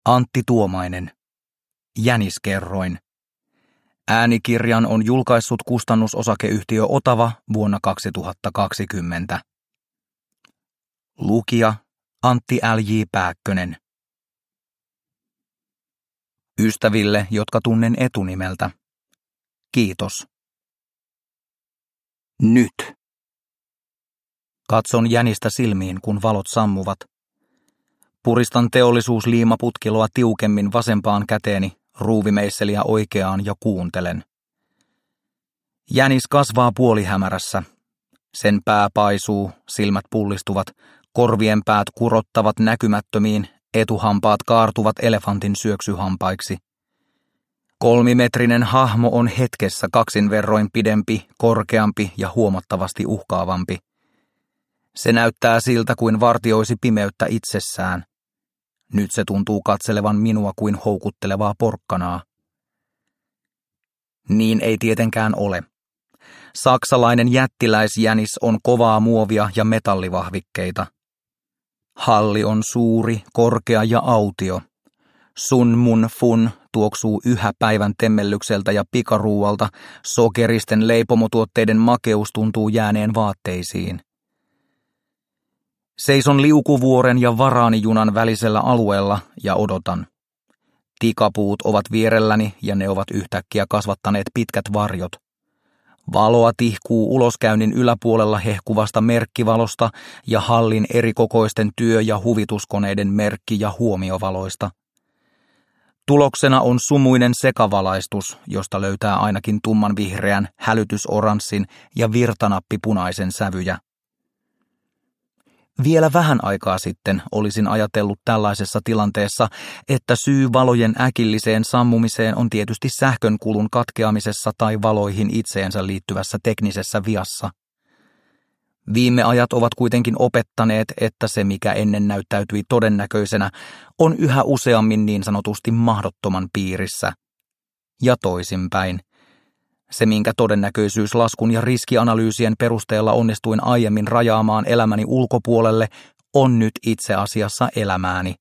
Antti Tuomainen. Jäniskerroin. Äänikirjan on julkaissut kustannusosakeyhtiö Otava vuonna 2020. Lukija Antti L.J. Pääkkönen. Ystäville, jotka tunnen etunimeltä. Kiitos. Nyt. Katson jänistä silmiin, kun valot sammuvat. Puristan teollisuusliimaputkiloa tiukemmin vasempaan käteeni, ruuvimeisseliä oikeaan ja kuuntelen. Jänis kasvaa puolihämärässä. Sen pää paisuu, silmät pullistuvat, korvien päät kurottavat näkymättömiin, etuhampaat kaartuvat elefantin syöksyhampaiksi. 3-metrinen hahmo on hetkessä 2 verroin pidempi, korkeampi ja huomattavasti uhkaavampi. Se näyttää siltä kuin vartioisi pimeyttä itsessään. Nyt se tuntuu katselevan minua kuin houkuttelevaa porkkanaa. Niin ei tietenkään ole. Saksalainen jättiläisjänis on kovaa muovia ja metallivahvikkeita. Halli on suuri, korkea ja autio. Sun mun fun tuoksuu yhä päivän temmellykseltä ja pikaruualta, sokeristen leipomotuotteiden makeus tuntuu jääneen vaatteisiin. Seison Liukuvuoren ja Varaanijunan välisellä alueella ja odotan. Tikapuut ovat vierelläni ja ne ovat yhtäkkiä kasvattaneet pitkät varjot. Valoa tihkuu uloskäynnin yläpuolella hehkuvasta merkkivalosta ja hallin erikokoisten työ- ja huvituskoneiden merkki- ja huomiovaloista. Tuloksena on sumuinen sekavalaistus, josta löytää ainakin tummanvihreän, hälytysoranssin ja virtanappipunaisen sävyjä. Vielä vähän aikaa sitten olisin ajatellut tällaisessa tilanteessa, että syy valojen äkilliseen sammumiseen on tietysti sähkönkulun katkeamisessa tai valoihin itseensä liittyvässä teknisessä viassa. Viime ajat ovat kuitenkin opettaneet, että se mikä ennen näyttäytyi todennäköisenä, on yhä useammin niin sanotusti mahdottoman piirissä. Ja toisinpäin. Se, minkä todennäköisyyslaskun ja riskianalyysien perusteella onnistuin aiemmin rajaamaan elämäni ulkopuolelle, on nyt itse asiassa elämääni.